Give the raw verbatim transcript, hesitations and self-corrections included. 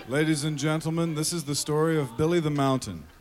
Ladies and gentlemen, this is the story of Billy the Mountain.